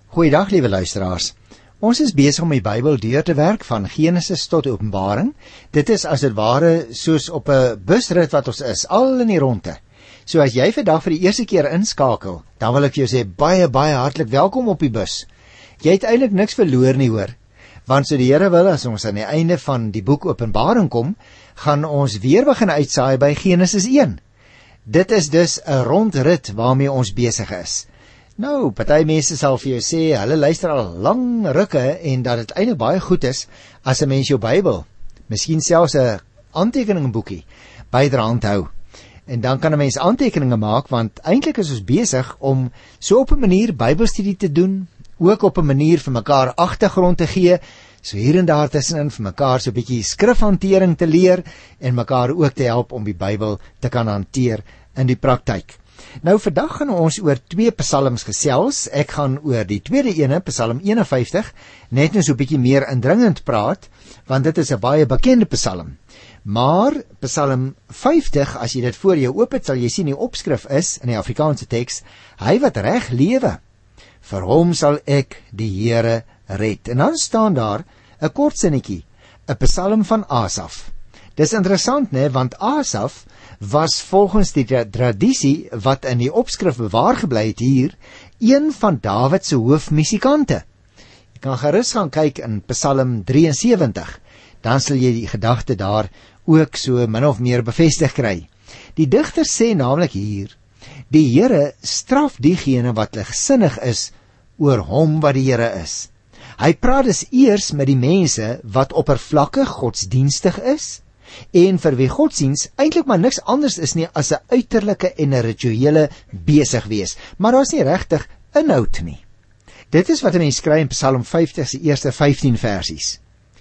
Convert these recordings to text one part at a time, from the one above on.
Goeiedag, liewe luisteraars. Ons is besig om die Bybel deur te werk van Genesis tot Openbaring. Dit is as dit ware soos op 'n busrit wat ons is, al in die ronde. So as jy vandag vir die eerste keer inskakel, dan wil ek vir jou sê baie hartlik welkom op die bus. Jy het eintlik niks verloor nie, hoor. Want so die Here wil, as ons aan die einde van die boek Openbaring kom, gaan ons weer begin uitsaai by Genesis 1. Dit is dus 'n rondrit waarmee ons besig is. Nou, party mense sal vir jou sê, hulle luister al lang rukke en dat dit eintlik baie goed is as 'n mens jou Bybel, miskien selfs 'n aantekeningboekie byderhand hou. En dan kan 'n mens aantekeninge maak, want eintlik is ons besig om so op 'n manier Bybelstudie te doen, ook op 'n manier vir mekaar agtergrond te gee, so hier en daar tussenin vir mekaar so 'n bietjie skrifhantering te leer en mekaar ook te help om die Bybel te kan hanteer in die praktyk. Nou vandag gaan ons oor 2 psalms gesels. Ek gaan oor die tweede ene, Psalm 51, net nou so 'n bietjie meer indringend praat, want dit is 'n baie bekende psalm. Maar Psalm 50, as jy dit voor jou oop het, sal jy sien die opskrif is in die Afrikaanse teks: hy wat reg lewe, vir hom sal ek die Here red. En dan staan daar 'n kort sinnetjie, 'n psalm van Asaf. Dis interessant, né, want Asaf was volgens die tradisie wat in die opskrif bewaar gebly het hier, een van Dawid se hoofmusikante. Jy kan gerus gaan kyk in Psalm 73, dan sal jy die gedagte daar ook so min of meer bevestig kry. Die digter sê naamlik hier: die Here straf diegene wat ligsinnig is oor hom wat die Here is. Hy praat dus eers met die mense wat oppervlakkig godsdienstig is, en vir wie godsdiens eintlik maar niks anders is nie as 'n uiterlike en 'n rituele besig wees, maar daar's nie regtig inhoud nie. Dit is wat 'n mens kry in Psalm 50 se eerste 15 versies.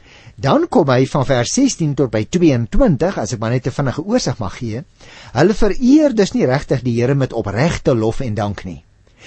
Dan kom hy van vers 16 tot by 22, as ek maar net 'n vinnige oorsig mag gee. Hulle vereer dus nie regtig die Here met opregte lof en dank nie.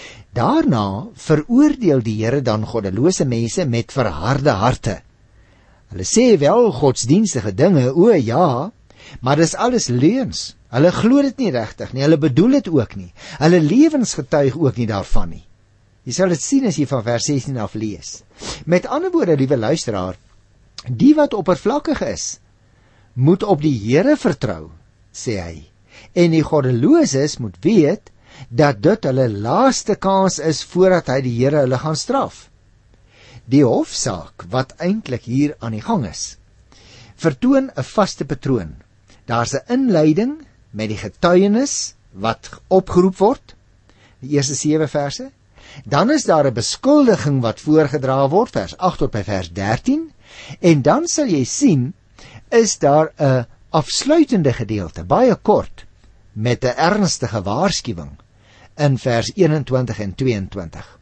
Daarna veroordeel die Here dan goddelose mense met verharde harte. Hulle sê wel godsdienstige dinge, o ja, maar dis alles leuns. Hulle glo dit nie regtig nie, hulle bedoel dit ook nie. Hulle lewens getuig ook nie daarvan nie. Jy sal dit sien as jy van vers 16 af lees. Met ander woorde, liewe luisteraar, die wat oppervlakkig is, moet op die Here vertrou, sê hy. En die goddeloses moet weet dat dit hulle laaste kans is voordat hy die Here hulle gaan straf. Die hofsaak wat eintlik hier aan die gang is, vertoon 'n vaste patroon. Daar's 'n inleiding met die getuienis wat opgeroep word, die eerste 7 verse. Dan is daar 'n beskuldiging wat voorgedra word, vers 8 tot by vers 13, en dan sal jy sien, is daar 'n afsluitende gedeelte, baie kort, met 'n ernstige waarskuwing in vers 21 en 22.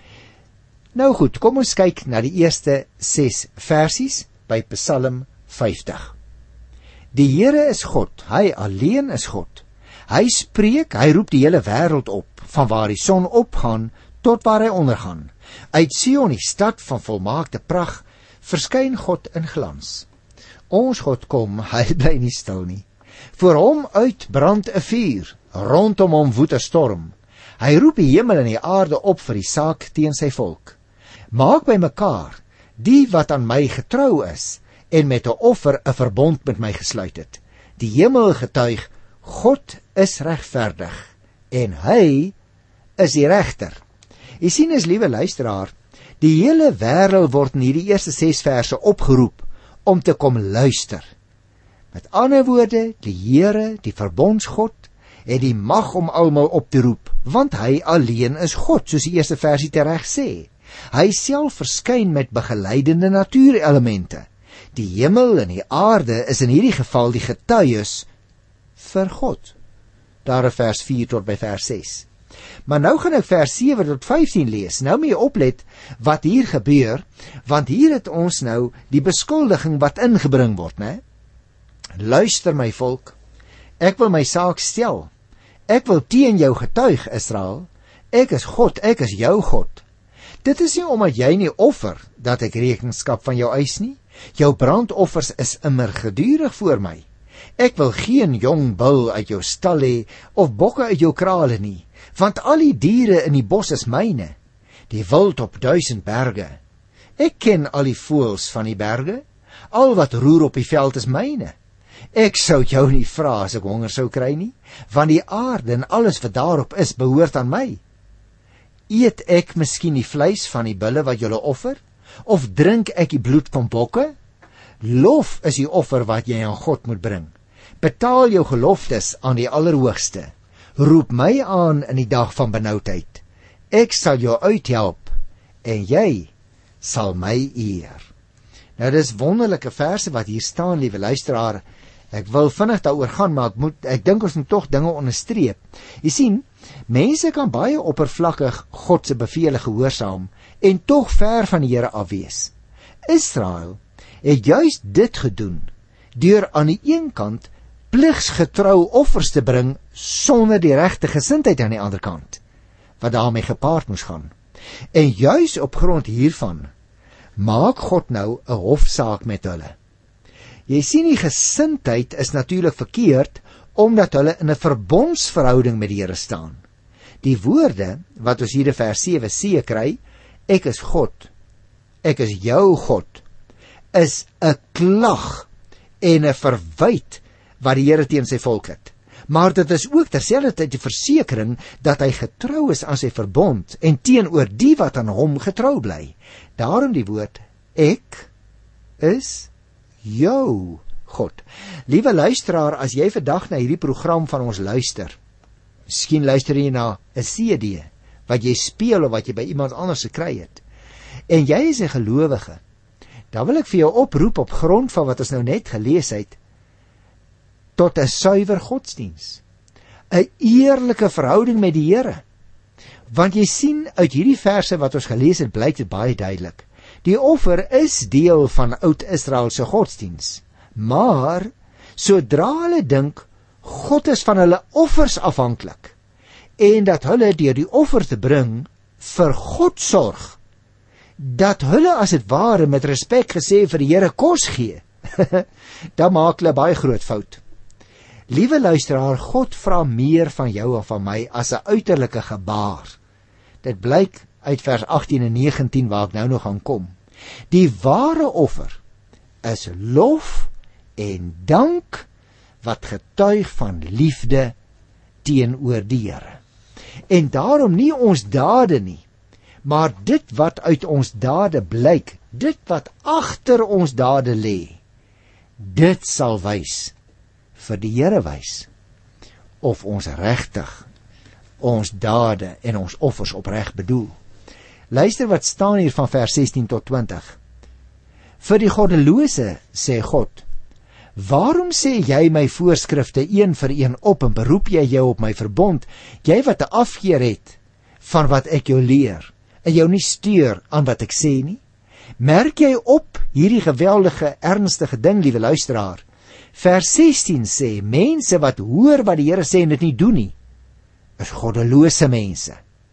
Nou goed, kom ons kyk na die eerste 6 versies by Psalm 50. Die Here is God, hy alleen is God. Hy spreek, hy roep die hele wêreld op, van waar die son opgaan tot waar hy ondergaan. Uit Sion, die stad van volmaakte pragt, verskyn God in glans. Ons God kom, hy bly nie stil nie. Voor hom uit brand 'n vuur, rondom hom woed 'n storm. Hy roep die hemel en die aarde op vir die saak teen sy volk. Maak by mekaar die wat aan my getrou is en met 'n offer 'n verbond met my gesluit het. Die hemel getuig, God is regverdig en hy is die regter. Jy sien as liewe luisteraar, die hele wêreld word in hierdie eerste 6 verse opgeroep om te kom luister. Met ander woorde, die Here, die verbondsgod, het die mag om almal op te roep, want hy alleen is God, soos die eerste versie tereg sê. Hy self verskyn met begeleidende natuurelemente. Die hemel en die aarde is in hierdie geval die getuies vir God. Daar in vers 4 tot by vers 6. Maar nou gaan ek vers 7 tot 15 lees. Nou moet jy oplet wat hier gebeur, want hier het ons nou die beskuldiging wat ingebring word, né? Luister my volk, ek wil my saak stel. Ek wil teen jou getuig, Israel. Ek is God, ek is jou God. Dit is nie omdat jy nie offer, dat ek rekenskap van jou eis nie. Jou brandoffers is immer gedurig voor my. Ek wil geen jong bul uit jou stal hê, of bokke uit jou krale nie, want al die diere in die bos is myne. die wild op 1000 berge. Ek ken al die voëls van die berge, al wat roer op die veld is myne. Ek sou jou nie vra as ek honger sou kry nie, want die aarde en alles wat daarop is, behoort aan my. Eet ek miskien die vleis van die bulle wat julle offer, of drink ek die bloed van bokke? Lof is die offer wat jy aan God moet bring. Betaal jou geloftes aan die Allerhoogste. Roep my aan in die dag van benoudheid. Ek sal jou uithelp en jy sal my eer. Nou dis wonderlike verse wat hier staan, liewe luisteraar. Ek wil vinnig daaroor gaan, maar ek dink ons moet tog dinge onderstreep. Jy sien, mense kan baie oppervlakkig God se bevele gehoorsaam en tog ver van die Here af wees. Israel het juist dit gedoen deur aan die een kant pligsgetrou offers te bring sonder die regte gesindheid aan die ander kant, wat daarmee gepaard moes gaan. En juis op grond hiervan maak God nou 'n hofsaak met hulle. Jy sien, die gesindheid is natuurlik verkeerd omdat hulle in 'n verbondsverhouding met die Here staan. Die woorde wat ons hier in vers 7c kry, ek is God, ek is jou God, is 'n klag en 'n verwyt wat die Here teen sy volk het. Maar dit is ook terselfdertyd die versekering dat hy getrou is aan sy verbond en teenoor die wat aan hom getrou bly. Daarom die woord, ek is jou God. Liewe luisteraar, as jy vandag na hierdie program van ons luister, miskien luister jy na 'n CD wat jy speel of wat jy by iemand anders gekry het, en jy is 'n gelowige, dan wil ek vir jou oproep op grond van wat ons nou net gelees het, tot 'n suiwer godsdiens, 'n eerlike verhouding met die Here. Want jy sien, uit hierdie verse wat ons gelees het, blyk dit baie duidelik. Die offer is deel van Oud-Israel se godsdiens, maar sodra hulle dink God is van hulle offers afhanklik en dat hulle deur die offer te bring vir God sorg, dat hulle as het ware met respek gesê vir die Here kos gee, dan maak hulle baie groot fout. Liewe luisteraar, God vra meer van jou en van my as 'n uiterlike gebaar. Dit blyk uit vers 18 en 19 waar ek nou nog gaan kom. Die ware offer is lof en dank wat getuig van liefde teenoor die Here. En daarom nie ons dade nie, maar dit wat uit ons dade blyk, dit wat agter ons dade lê, dit sal wys, vir die Here wys, of ons regtig ons dade en ons offers opreg bedoel. Luister wat staan hier van vers 16 tot 20. Vir die goddelose sê God, waarom sê jy my voorskrifte een vir een op en beroep jy jou op my verbond, jy wat 'n afkeer het van wat ek jou leer en jou nie steur aan wat ek sê nie? Merk jy op hierdie geweldige ernstige ding, liewe luisteraar? Vers 16 sê, mense wat hoor wat die Here sê en dit nie doen nie, is goddelose mense.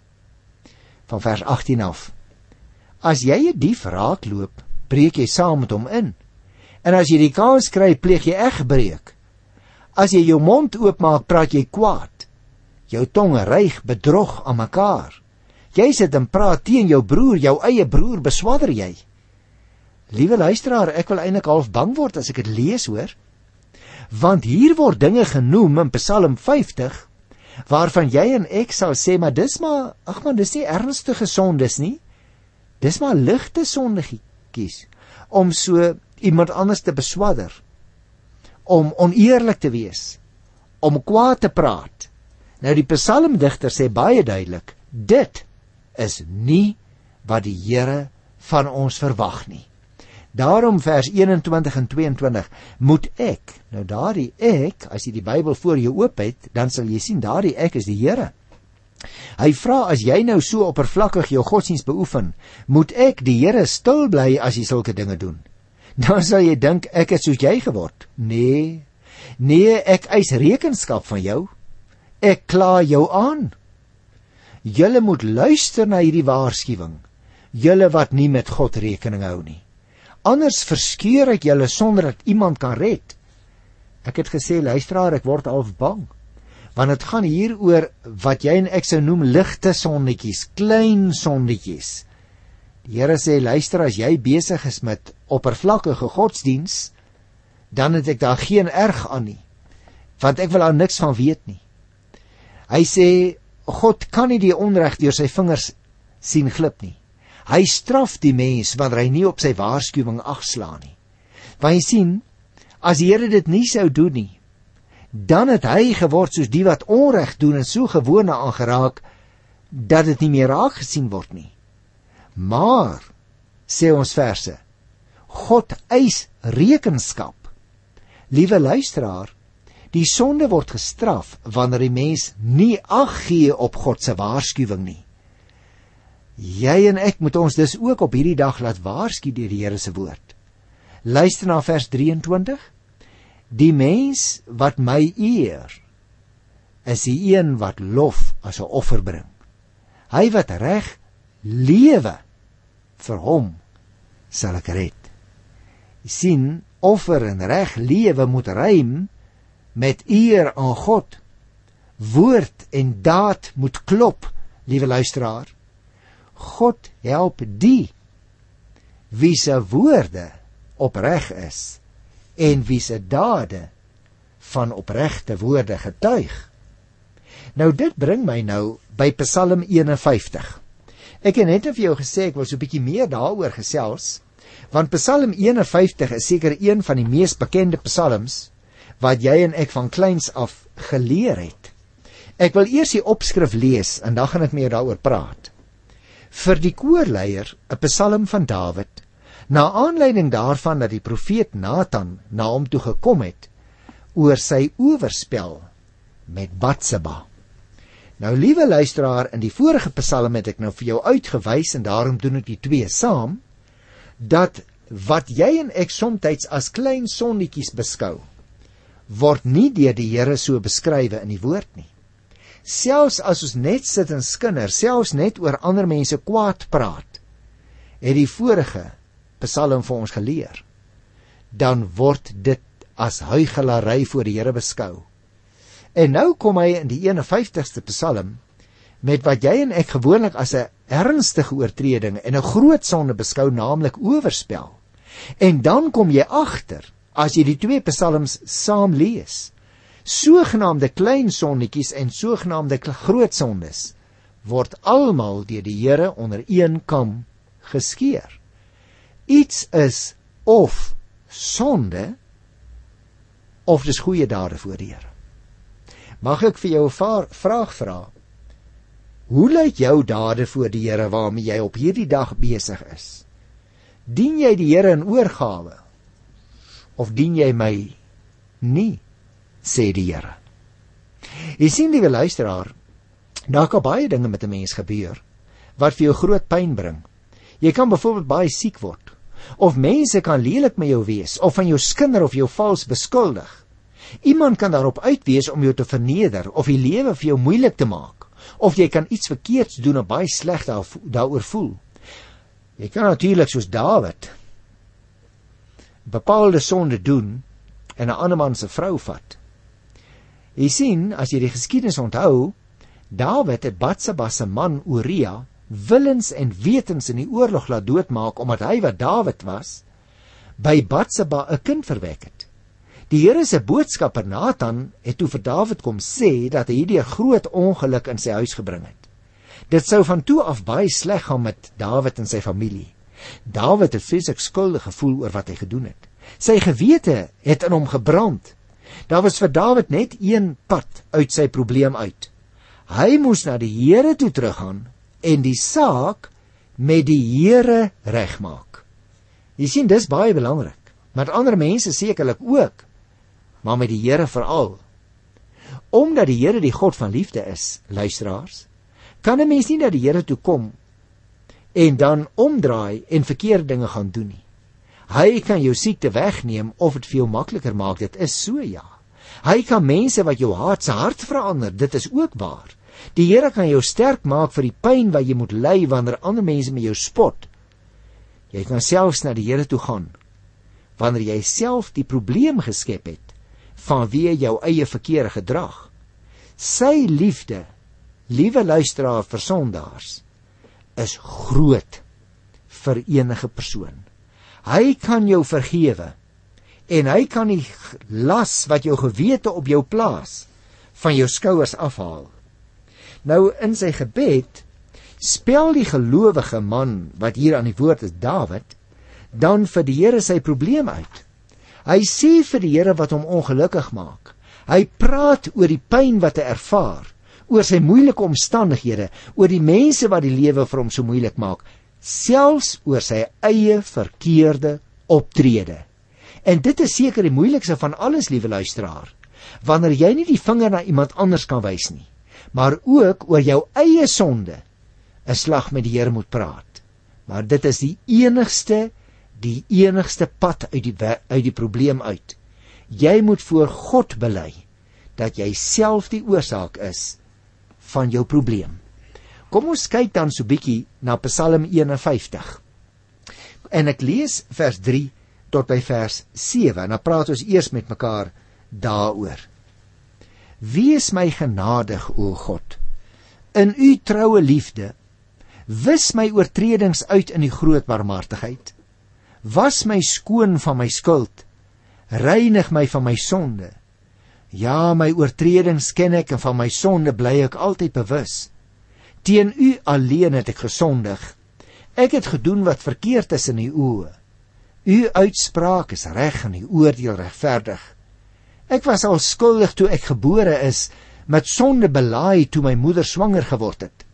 Van vers 18 af, as jy 'n dief raakloop, breek jy saam met hom in. En as jy die kans kry, pleeg jy egbreek. As jy jou mond oopmaak, praat jy kwaad. Jou tong ryg bedrog aan mekaar. Jy sit en praat teen jou broer, jou eie broer beswadder jy. Liewe luisteraar, ek wil eintlik half bang word as ek dit lees, hoor. Want hier word dinge genoem in Psalm 50, waarvan jy en ek sal sê, maar dis nie ernstige sondes nie. Dis maar ligte sondegies, om so iemand anders te beswadder, om oneerlik te wees, om kwaad te praat. Nou die psalmdigter sê baie duidelik, dit is nie wat die Here van ons verwag nie. Daarom vers 21 en 22, moet ek, nou daardie ek, as jy die Bybel voor jou oop het, dan sal jy sien, daardie ek is die Here. Hy vra, as jy nou so oppervlakkig jou godsdienst beoefen, moet ek die Here stil bly as jy sulke dinge doen? Dan sal jy dink, ek het soos jy geword. Nee, ek eis rekenskap van jou. Ek kla jou aan. Julle moet luister na hierdie waarskuwing, julle wat nie met God rekening hou nie. Anders verskeur ek julle sonder dat iemand kan red. Ek het gesê, luisteraar, ek word half bang. Want het gaan hier oor wat jy en ek sou noem ligte sondetjies, klein sondetjies. Die Here sê, luister, as jy besig is met oppervlakkige godsdiens, dan het ek daar geen erg aan nie, want ek wil daar niks van weet nie. Hy sê, God kan nie die onreg deur sy vingers sien glip nie. Hy straf die mens wanneer hy nie op sy waarskuwing agslaan nie. Want jy sien, as die Here dit nie sou doen nie, dan het hy geword soos die wat onreg doen en so gewoonte aangeraak, dat dit nie meer raak gesien word nie. Maar, sê ons verse, God eis rekenskap. Liewe luisteraar, die sonde word gestraf wanneer die mens nie ag gee op God se waarskuwing nie. Jy en ek moet ons dus ook op hierdie dag laat waarsku deur die Here se woord. Luister na vers 23. Die mens wat my eer, is die een wat lof as 'n offer bring. Hy wat reg lewe, vir hom sal ek red. Jy sien, offer en reg lewe moet rym met eer aan God. Woord en daad moet klop, liewe luisteraar. God help die wie se woorde opreg is en wie se dade van opregte woorde getuig. Nou dit bring my nou by Psalm 51. Ek het net vir jou gesê ek wil so 'n bietjie meer daaroor gesels, want Psalm 51 is seker een van die mees bekende psalms wat jy en ek van kleins af geleer het. Ek wil eers die opskrif lees en dan gaan ek meer daaroor praat. Vir die koorleier 'n psalm van Dawid, na aanleiding daarvan dat die profeet Nathan na hom toe gekom het oor sy oorspel met Batseba. Nou liewe luisteraar, in die vorige psalm het ek nou vir jou uitgewys en daarom doen ek die twee saam, dat wat jy en ek somtyds as klein sondetjies beskou, word nie deur die Here so beskrywe in die woord nie. Selfs as ons net sit en skinder, selfs net oor ander mense kwaad praat, het die vorige psalm vir ons geleer, dan word dit as huichelary voor die Here beskou. En nou kom hy in die 51ste psalm met wat jy en ek gewoonlik as 'n ernstige oortreding en 'n groot sonde beskou, naamlik oorspel. En dan kom jy agter, as jy die twee psalms saam lees, sogenaamde klein sondetjies en sogenaamde groot sondes word almal deur die Here onder een kam geskeer. Iets is of sonde of dis goeie dade voor die Here. Mag ek vir jou 'n vraag vra? Hoe lyk jou dade voor die Here waarmee jy op hierdie dag besig is? Dien jy die Here in oorgawe of dien jy my nie, sê die Here. Jy sien, liewe luisteraar, daar kan baie dinge met 'n mens gebeur wat vir jou groot pyn bring. Jy kan byvoorbeeld baie siek word, of mense kan lelik met jou wees, of van jou skinder of jou vals beskuldig. Iemand kan daarop uitwees om jou te verneder, of die lewe vir jou moeilik te maak, of jy kan iets verkeerds doen en baie sleg daaroor voel. Jy kan natuurlik soos Dawid bepaalde sonde doen en 'n ander man se vrou vat. Jy sien, as jy die geskiedenis onthou, Dawid het Batseba se man Uria willens en wetens in die oorlog laat doodmaak, omdat hy, wat Dawid was, by Batseba 'n kind verwek het. Die Here se boodskapper Nathan het toe vir Dawid kom sê dat hy hierdie groot ongeluk in sy huis gebring het. Dit sou van toe af baie sleg gaan met Dawid en sy familie. Dawid het vreeslik skuldig gevoel oor wat hy gedoen het. Sy gewete het in hom gebrand. Daar was vir Dawid net een pad uit sy probleem uit. Hy moes na die Here toe teruggaan en die saak met die Here regmaak. Jy sien, dis baie belangrik. Met ander mense sekerlik ook, maar met die Here veral. Omdat die Here die God van liefde is, luisteraars, kan 'n mens nie na die Here toe kom en dan omdraai en verkeerde dinge gaan doen nie. Hy kan jou siekte wegneem of dit vir jou makliker maak, dit is so, ja. Hy kan mense wat jou haat se hart verander, dit is ook waar. Die Here kan jou sterk maak vir die pyn wat jy moet ly wanneer ander mense met jou spot. Jy kan selfs na die Here toe gaan wanneer jy self die probleem geskep het vanweë jou eie verkeerde gedrag. Sy liefde, liewe luisteraar, vir sondaars, is groot vir enige persoon. Hy kan jou vergewe, en hy kan die las wat jou gewete op jou plaas, van jou skouers afhaal. Nou in sy gebed, spel die gelowige man, wat hier aan die woord is, Dawid, dan vir die Here sy probleem uit. Hy sê vir die Here wat hom ongelukkig maak. Hy praat oor die pyn wat hy ervaar, oor sy moeilike omstandighede, oor die mense wat die lewe vir hom so moeilik maak, selfs oor sy eie verkeerde optrede. En dit is seker die moeilikste van alles, liewe luisteraar, wanneer jy nie die vinger na iemand anders kan wys nie, maar ook oor jou eie sonde 'n slag met die Here moet praat. Maar dit is die enigste pad uit die probleem uit. Jy moet voor God bely dat jy self die oorsaak is van jou probleem. Kom ons kyk dan so bietjie na Psalm 51. En ek lees vers 3 tot by vers 7, en dan praat ons eers met mekaar daaroor. Wees my genadig, o God, in u troue liefde, wis my oortredings uit in die groot barmhartigheid, was my skoon van my skuld, reinig my van my sonde. Ja, my oortredings ken ek, en van my sonde bly ek altyd bewus. Teen u alleen het ek gesondig. Ek het gedoen wat verkeerd is in u oë. U uitspraak is reg en u oordeel regverdig. Ek was al skuldig toe ek gebore is, met sonde belaai toe my moeder swanger geword het.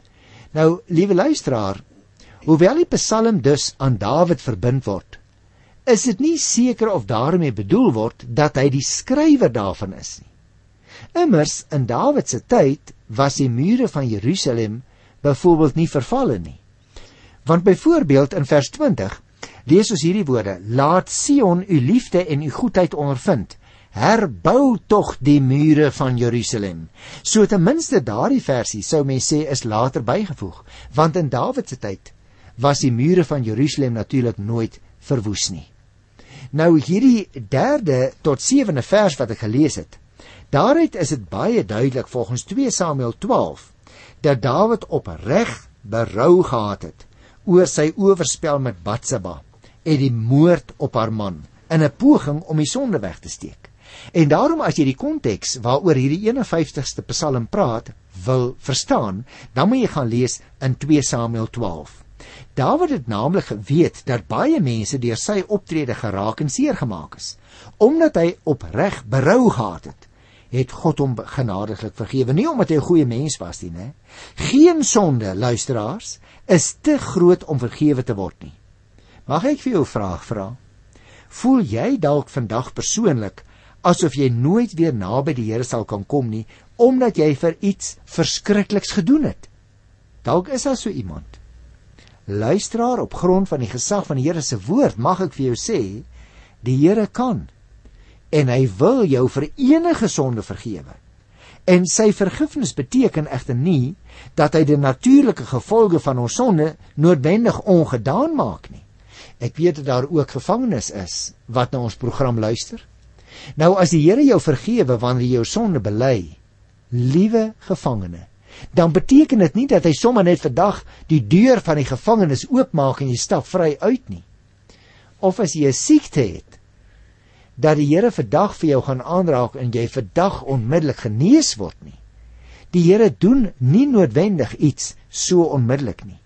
Nou, liewe luisteraar, hoewel die Psalm dus aan Dawid verbind word, is dit nie seker of daarmee bedoel word dat hy die skrywer daarvan is nie. Immers, in Dawid se tyd was die mure van Jerusalem byvoorbeeld nie vervallen nie. Want byvoorbeeld in vers 20 lees ons hierdie woorde: laat Sion u liefde en u goedheid ondervind, herbou tog die mure van Jerusalem. So ten minste daardie versie sou mens sê is later bygevoeg, want in Dawid se tyd was die mure van Jerusalem natuurlik nooit verwoes nie. Nou hierdie 3de tot 7de vers wat ek gelees het, daaruit is dit baie duidelik volgens 2 Samuel 12 dat Dawid opreg berou gehad het oor sy oorspel met Batseba en die moord op haar man in 'n poging om die sonde weg te steek. En daarom as jy die konteks waaroor hierdie 51ste Psalm praat wil verstaan, dan moet jy gaan lees in 2 Samuel 12. Dawid het naamlik geweet dat baie mense deur sy optrede geraak en seer gemaak is. Omdat hy opreg berou gehad het God hom genadiglik vergewe, nie omdat hy 'n goeie mens was nie, né? Geen sonde, luisteraars, is te groot om vergewe te word nie. Mag ek vir jou 'n vraag vra? Voel jy dalk vandag persoonlik asof jy nooit weer naby die Here sal kan kom nie, omdat jy vir iets verskrikliks gedoen het? Dalk is daar so iemand. Luisteraar, op grond van die gesag van die Here se woord, mag ek vir jou sê, die Here kan, en hy wil jou vir enige sonde vergewe. En sy vergifnis beteken egter nie, dat hy die natuurlike gevolge van ons sonde noodwendig ongedaan maak nie. Ek weet dat daar ook gevangenes is, wat na ons program luister. Nou, as die Here jou vergewe, wanneer jy jou sonde bely, liewe gevangene, dan beteken dit nie dat hy sommer net vandag die deur van die gevangenis oopmaak en jy stap vry uit nie. Of as jy 'n siekte het, dat die Here vandag vir jou gaan aanraak en jy vandag onmiddellik genees word nie. Die Here doen nie noodwendig iets so onmiddellik nie.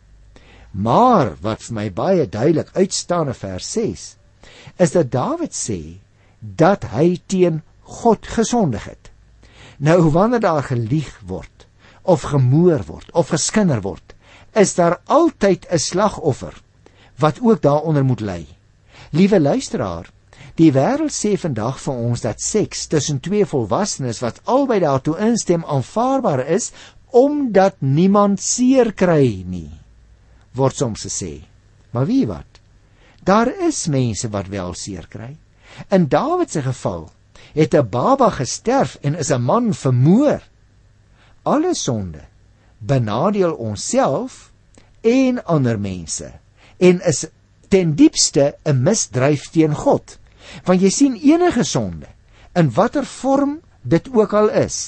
Maar wat vir my baie duidelik uitstaan in vers 6, is dat Dawid sê dat hy teen God gesondig het. Nou, wanneer daar gelieg word, of gemoor word, of geskinder word, is daar altyd 'n slagoffer, wat ook daaronder moet ly. Liewe luisteraar, die wêreld sê vandag vir ons dat seks tussen twee volwassenes wat albei daartoe instem aanvaarbaar is, omdat niemand seer kry nie, word soms gesê. Maar wie wat? Daar is mense wat wel seer kry. In Dawid se geval het 'n baba gesterf en is 'n man vermoor. Alle sonde benadeel onsself en ander mense en is ten diepste 'n misdryf teen God. Want jy sien, enige sonde, in watter vorm dit ook al is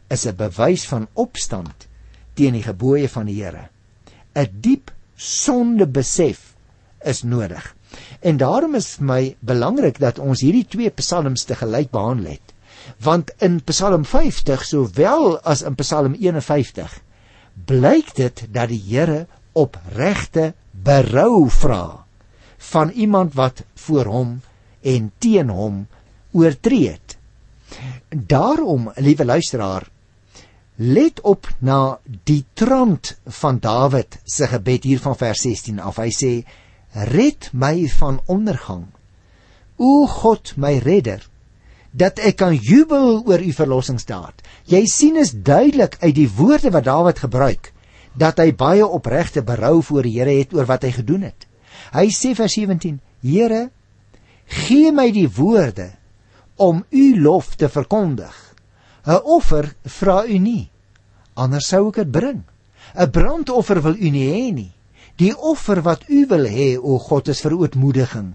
is 'n bewys van opstand teen die gebooie van die Here. 'n Diep sondebesef is nodig. En daarom is vir my belangrik dat ons hierdie twee psalms te gelyk behandel het. Want in Psalm 50 sowel as in Psalm 51 blyk dit dat die Here opregte berou vra van iemand wat voor hom en teen hom oortree het. Daarom, liewe luisteraar, let op na die trant van Dawid se gebed hier van vers 16 af. Hy sê, red my van ondergang, o God my redder, dat ek kan jubel oor u verlossingsdaad. Jy sien is duidelik uit die woorde wat Dawid gebruik, dat hy baie opregte berou voor die Here het oor wat hy gedoen het. Hy sê vers 17, Here, gee my die woorde om u lof te verkondig. 'n Offer vra u nie, anders sou ek dit bring. 'n Brandoffer wil u nie hê nie. Die offer wat u wil hê, o God, is vir ootmoediging.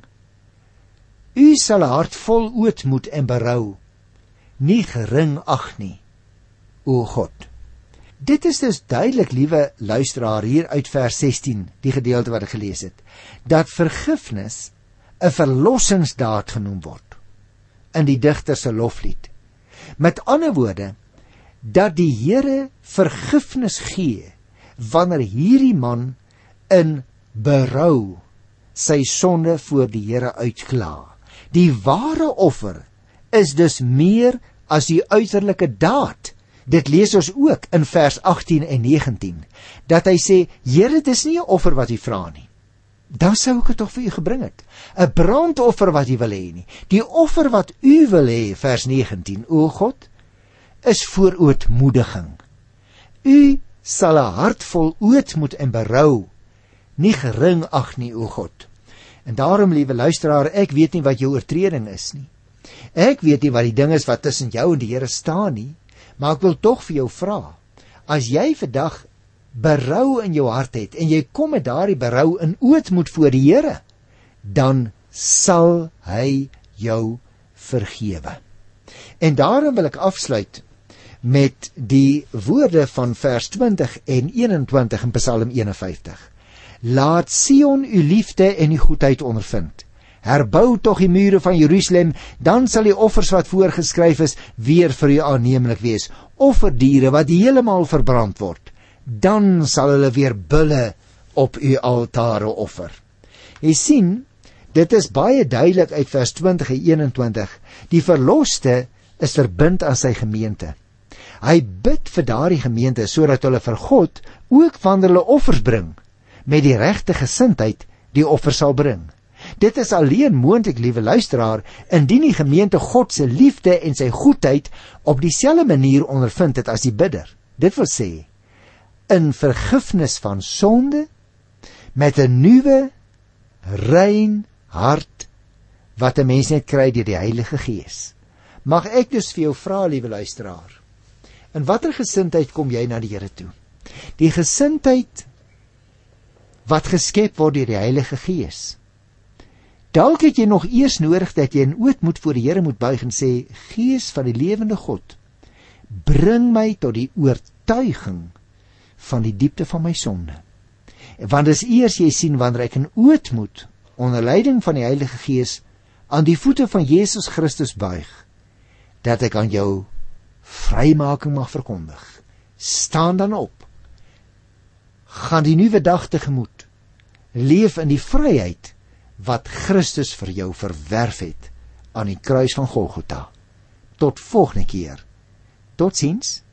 U sal 'n hart vol ootmoed en berou nie gering ag nie, o God. Dit is dus duidelik, liewe luisteraar, hier uit vers 16, die gedeelte wat ek gelees het, dat vergifnis 'n verlossingsdaad genoem word in die digter se loflied. Met ander woorde, dat die Here vergifnis gee wanneer hierdie man in berou sy sonde voor die Here uitkla. Die ware offer is dus meer as die uiterlike daad. Dit lees ons ook in vers 18 en 19, dat hy sê, Here, dis nie 'n offer wat u vra nie. Dan sou ek dit tog vir u gebring het. 'n Brandoffer wat u wil hê nie. Die offer wat u wil hê, vers 19, o God, is voor ootmoediging. U sal 'n hart vol ootmoed en berou nie gering ag nie, o God. En daarom, liewe luisteraar, ek weet nie wat jou oortreding is nie. Ek weet nie wat die ding is wat tussen jou en die Here staan nie, maar ek wil tog vir jou vra, as jy vandag berou in jou hart het, en jy kom met daardie berou in ootmoed voor die Here, dan sal hy jou vergewe. En daarom wil ek afsluit met die woorde van vers 20 en 21 in Psalm 51. Laat Sion u liefde en u goedheid ondervind. Herbou tog die mure van Jerusalem, dan sal die offers wat voorgeskryf is weer vir u aanneemlik wees. Offerdiere wat heeltemal verbrand word, dan sal hulle weer bulle op u altare offer. Jy sien, dit is baie duidelik uit vers 20 en 21. Die verloste is verbind aan sy gemeente. Hy bid vir daardie gemeente sodat hulle vir God ook wanneer hulle offers bring, met die regte gesindheid die offer sal bring. Dit is alleen moontlik, liewe luisteraar, indien die gemeente God se liefde en sy goedheid op dieselfde manier ondervind het as die bidder. Dit wil sê, in vergifnis van sonde, met 'n nuwe, rein hart, wat 'n mens net kry deur die Heilige Gees. Mag ek dus vir jou vra, liewe luisteraar, in watter gesindheid kom jy na die Here toe? Die gesindheid wat geskep word deur die Heilige Gees. Dalk het jy nog eers nodig dat jy in ootmoed voor die Here moet buig en sê, Gees van die lewende God, bring my tot die oortuiging van die diepte van my sonde. Want dis eers jy sien wanneer ek in ootmoed onder leiding van die Heilige Gees aan die voete van Jesus Christus buig, dat ek aan jou vrymaking mag verkondig. Staan dan op. Gaan die nuwe dag tegemoet. Leef in die vryheid wat Christus vir jou verwerf het aan die kruis van Golgotha. Tot volgende keer. Totsiens.